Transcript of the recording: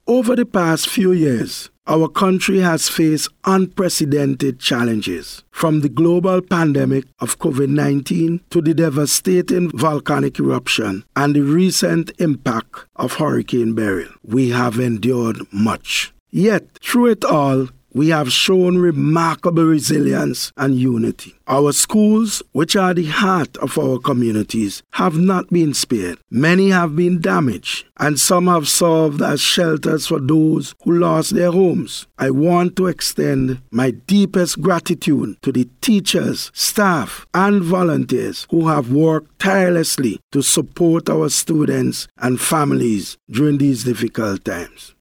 Over the past few years, our country has faced unprecedented challenges, from the global pandemic of COVID-19 to the devastating volcanic eruption and the recent impact of Hurricane Beryl. We have endured much. Yet, through it all, we have shown remarkable resilience and unity. Our schools, which are the heart of our communities, have not been spared. Many have been damaged, and some have served as shelters for those who lost their homes. I want to extend my deepest gratitude to the teachers, staff, and volunteers who have worked tirelessly to support our students and families during these difficult times.